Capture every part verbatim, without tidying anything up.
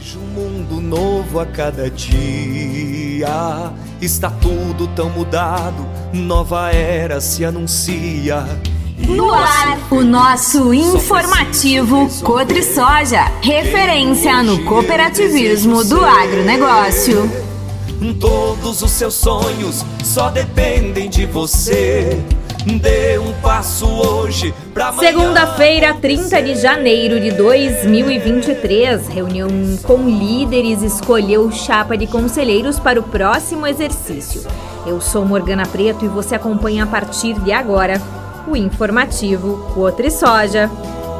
Vejo um mundo novo a cada dia. Está tudo tão mudado, nova era se anuncia. No ar, o nosso informativo Cotrisoja, referência no cooperativismo do agronegócio. Todos os seus sonhos só dependem de você. Dê um passo hoje pra amanhã. Segunda-feira, trinta de janeiro de dois mil e vinte e três, reunião com líderes escolheu chapa de conselheiros para o próximo exercício. Eu sou Morgana Preto e você acompanha a partir de agora o informativo Cotrisoja.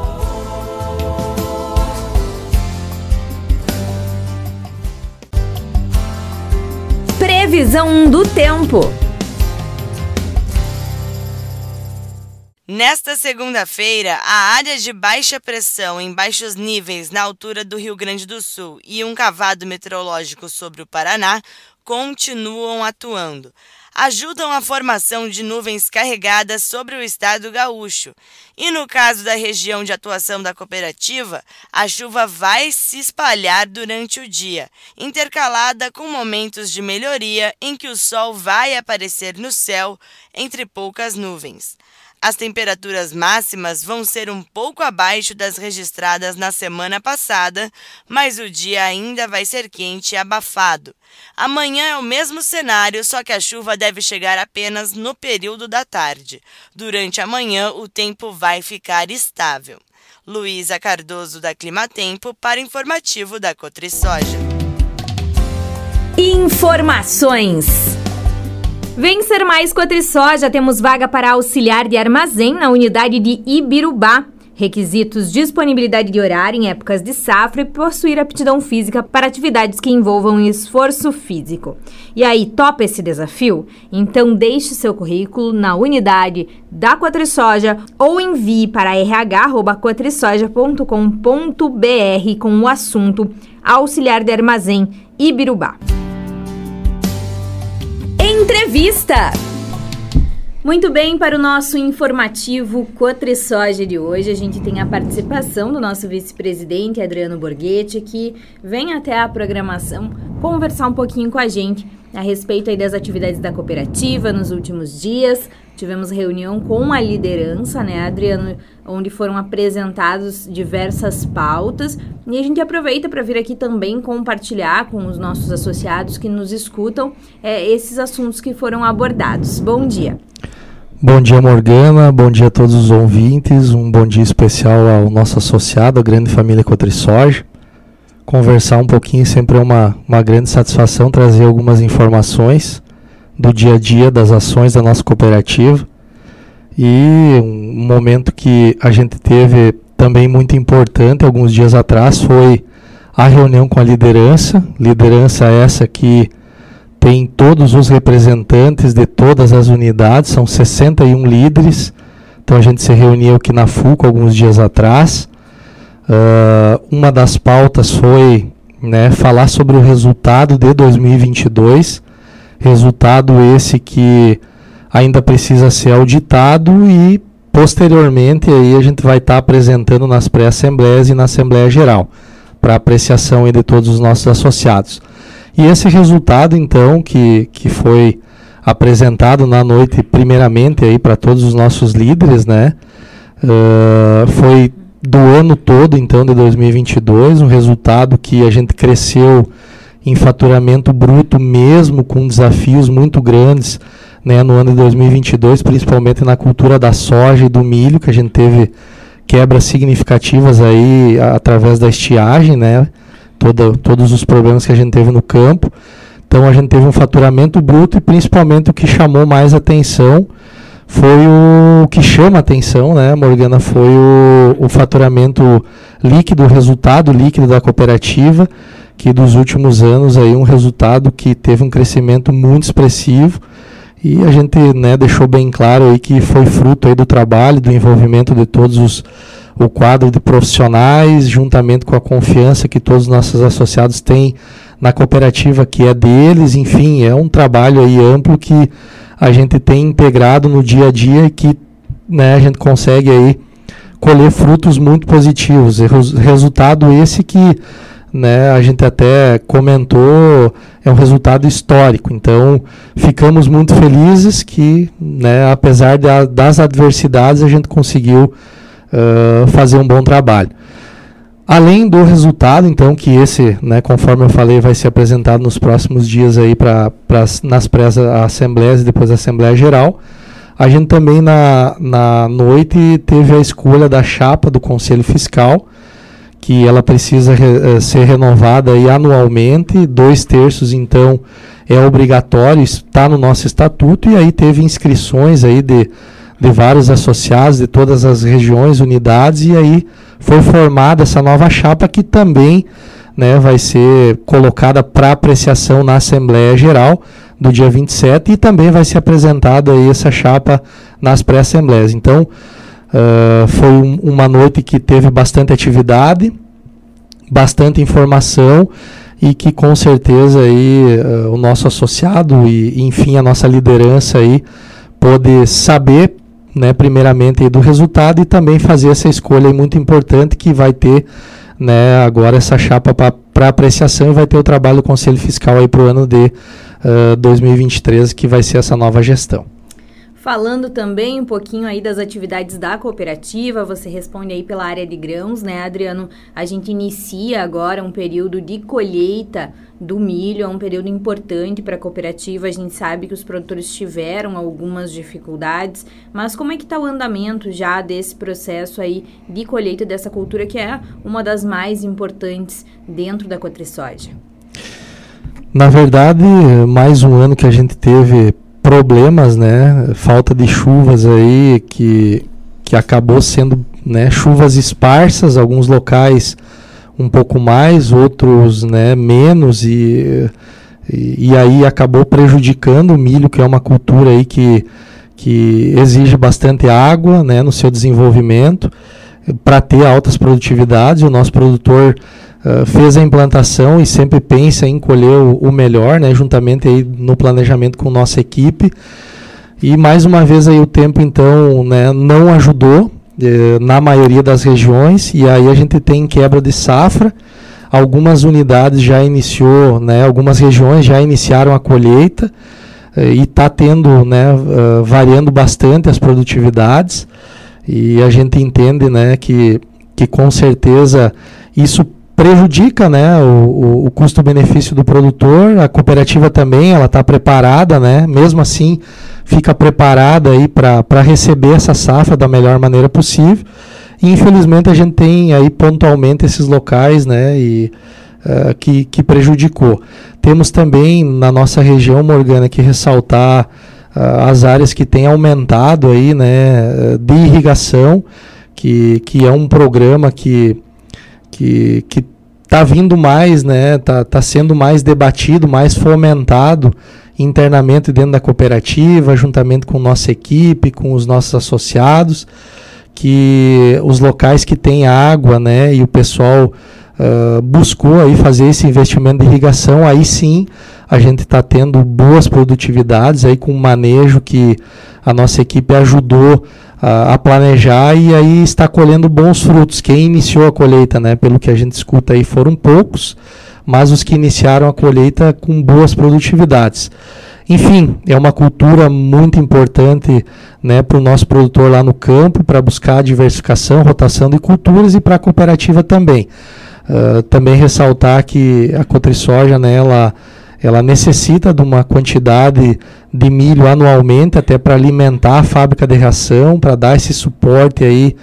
Previsão do tempo. Nesta segunda-feira, a área de baixa pressão em baixos níveis na altura do Rio Grande do Sul e um cavado meteorológico sobre o Paraná continuam atuando. Ajudam a formação de nuvens carregadas sobre o estado gaúcho. E no caso da região de atuação da cooperativa, a chuva vai se espalhar durante o dia, intercalada com momentos de melhoria em que o sol vai aparecer no céu entre poucas nuvens. As temperaturas máximas vão ser um pouco abaixo das registradas na semana passada, mas o dia ainda vai ser quente e abafado. Amanhã é o mesmo cenário, só que a chuva deve chegar apenas no período da tarde. Durante a manhã, o tempo vai ficar estável. Luísa Cardoso, da Climatempo, para o informativo da Cotrisoja. Informações. Vem ser mais Cotrisoja, temos vaga para auxiliar de armazém na unidade de Ibirubá. Requisitos: disponibilidade de horário em épocas de safra e possuir aptidão física para atividades que envolvam esforço físico. E aí, topa esse desafio? Então deixe seu currículo na unidade da Cotrisoja ou envie para r h arroba cotrisoja ponto com ponto b r com o assunto auxiliar de armazém Ibirubá. Entrevista! Muito bem, para o nosso informativo Cotrisoja de hoje, a gente tem a participação do nosso vice-presidente, Adriano Borghetti, que vem até a programação conversar um pouquinho com a gente a respeito aí das atividades da cooperativa nos últimos dias. Tivemos reunião com a liderança, né, Adriano, onde foram apresentadas diversas pautas. E a gente aproveita para vir aqui também compartilhar com os nossos associados que nos escutam é, esses assuntos que foram abordados. Bom dia. Bom dia, Morgana. Bom dia a todos os ouvintes. Um bom dia especial ao nosso associado, a grande família Cotrisoja. Conversar um pouquinho sempre é uma, uma grande satisfação, trazer algumas informações do dia a dia, das ações da nossa cooperativa. E um momento que a gente teve também muito importante, alguns dias atrás, foi a reunião com a liderança. Liderança essa que tem todos os representantes de todas as unidades, são sessenta e um líderes. Então a gente se reuniu aqui na FUCO alguns dias atrás. Uh, uma das pautas foi, né, falar sobre o resultado de dois mil e vinte e dois. Resultado esse que ainda precisa ser auditado e, posteriormente, aí a gente vai estar tá apresentando nas pré-assembleias e na Assembleia Geral, para apreciação aí de todos os nossos associados. E esse resultado, então, que, que foi apresentado na noite, primeiramente, aí para todos os nossos líderes, né, uh, foi do ano todo, então, de dois mil e vinte e dois, um resultado que a gente cresceu em faturamento bruto, mesmo com desafios muito grandes, né, no ano de dois mil e vinte e dois, principalmente na cultura da soja e do milho, que a gente teve quebras significativas aí através da estiagem, né, toda, todos os problemas que a gente teve no campo. Então a gente teve um faturamento bruto e principalmente o que chamou mais atenção foi o que chama atenção, né, Morgana, foi o, o faturamento líquido, o resultado líquido da cooperativa, que dos últimos anos aí um resultado que teve um crescimento muito expressivo, e a gente, né, deixou bem claro aí que foi fruto aí do trabalho, do envolvimento de todos os, o quadro de profissionais, juntamente com a confiança que todos os nossos associados têm na cooperativa que é deles. Enfim, é um trabalho aí amplo que a gente tem integrado no dia a dia e que, né, a gente consegue aí colher frutos muito positivos. Resultado esse que né, a gente até comentou, é um resultado histórico. Então, ficamos muito felizes que, né, apesar de, das adversidades, a gente conseguiu uh, fazer um bom trabalho. Além do resultado, então, que esse, né, conforme eu falei, vai ser apresentado nos próximos dias aí pra, pra, nas pré-assembleias e depois a Assembleia Geral, a gente também na, na noite teve a escolha da chapa do Conselho Fiscal, que ela precisa re, ser renovada aí anualmente, dois terços então é obrigatório, está no nosso estatuto, e aí teve inscrições aí de, de vários associados de todas as regiões, unidades, e aí foi formada essa nova chapa que também, né, vai ser colocada para apreciação na Assembleia Geral do dia vinte e sete, e também vai ser apresentada aí essa chapa nas pré-assembleias. Então, Uh, foi um, uma noite que teve bastante atividade, bastante informação, e que com certeza aí, uh, o nosso associado e, enfim, a nossa liderança aí pôde saber, né, primeiramente aí do resultado, e também fazer essa escolha aí muito importante que vai ter, né, agora essa chapa para apreciação, e vai ter o trabalho do Conselho Fiscal aí para o ano de uh, dois mil e vinte e três, que vai ser essa nova gestão. Falando também um pouquinho aí das atividades da cooperativa, você responde aí pela área de grãos, né, Adriano? A gente inicia agora um período de colheita do milho, é um período importante para a cooperativa. A gente sabe que os produtores tiveram algumas dificuldades, mas como é que está o andamento já desse processo aí de colheita dessa cultura, que é uma das mais importantes dentro da Cotrisoja? Na verdade, mais um ano que a gente teve problemas, né, falta de chuvas aí, que, que acabou sendo, né, chuvas esparsas, alguns locais um pouco mais, outros, né, menos, e, e, e aí acabou prejudicando o milho, que é uma cultura aí que, que exige bastante água, né, no seu desenvolvimento, para ter altas produtividades. O nosso produtor Uh, fez a implantação e sempre pensa em colher o, o melhor, né, juntamente aí no planejamento com nossa equipe. E mais uma vez aí o tempo então, né, não ajudou eh, na maioria das regiões, e aí a gente tem quebra de safra. Algumas unidades já iniciou, né, algumas regiões já iniciaram a colheita, eh, e está tendo, né, uh, variando bastante as produtividades, e a gente entende, né, que, que com certeza isso prejudica, né, o, o, o custo-benefício do produtor. A cooperativa também, ela está preparada, né, mesmo assim fica preparada aí para receber essa safra da melhor maneira possível. E infelizmente a gente tem aí pontualmente esses locais, né, e, uh, que, que prejudicou. Temos também na nossa região, Morgana, que ressaltar uh, as áreas que têm aumentado aí, né, de irrigação, que, que é um programa que que que está vindo mais, né, tá, tá sendo mais debatido, mais fomentado internamente dentro da cooperativa, juntamente com nossa equipe, com os nossos associados, que os locais que têm água, né, e o pessoal uh, buscou aí fazer esse investimento de irrigação, aí sim a gente está tendo boas produtividades aí com o manejo que a nossa equipe ajudou a, a planejar, e aí está colhendo bons frutos. Quem iniciou a colheita, né, pelo que a gente escuta aí, foram poucos, mas os que iniciaram a colheita com boas produtividades. Enfim, é uma cultura muito importante, né, para o nosso produtor lá no campo, para buscar diversificação, rotação de culturas, e para a cooperativa também. Uh, também ressaltar que a Cotrisoja, né, ela, ela necessita de uma quantidade de milho anualmente, até para alimentar a fábrica de ração, para dar esse suporte aí,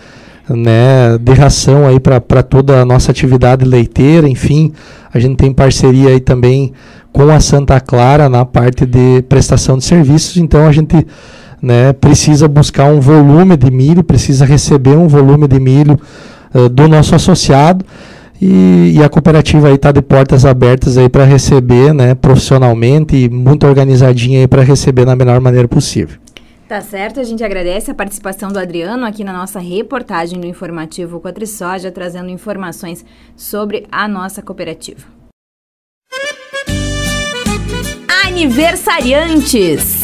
né, de ração aí para toda a nossa atividade leiteira. Enfim, a gente tem parceria aí também com a Santa Clara na parte de prestação de serviços. Então a gente, né, precisa buscar um volume de milho, precisa receber um volume de milho uh, do nosso associado, e, e a cooperativa aí está de portas abertas aí para receber, né, profissionalmente, e muito organizadinha aí para receber da melhor maneira possível. Tá certo, a gente agradece a participação do Adriano aqui na nossa reportagem do informativo Cotrisoja, trazendo informações sobre a nossa cooperativa. Aniversariantes.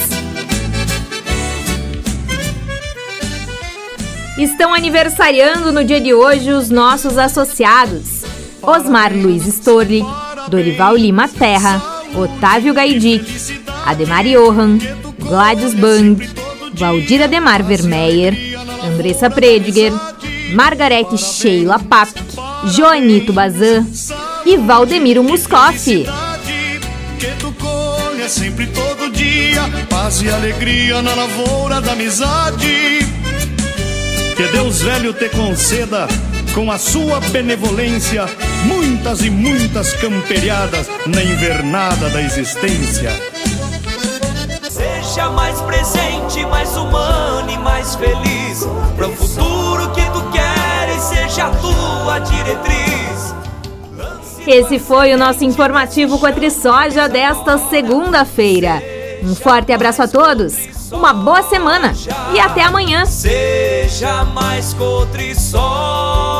Estão aniversariando no dia de hoje os nossos associados. Osmar Luiz Storli, Dorival Lima Terra, Otávio Gaidic, Ademar Johan, Gladys Bang, Valdir Ademar Vermeyer, Andressa Prediger, Margarete Sheila Papik, Joanito Bazan e Valdemiro Muscoff. Que tu colha sempre todo dia, paz e alegria na lavoura da amizade. Que Deus velho te conceda, com a sua benevolência, muitas e muitas camperiadas na invernada da existência. Seja mais presente, mais humano e mais feliz, para o futuro que tu queres, seja a tua diretriz. Esse foi o nosso informativo Cotrisoja desta segunda-feira. Um forte abraço a todos, uma boa semana e até amanhã. Seja mais Cotrisoja.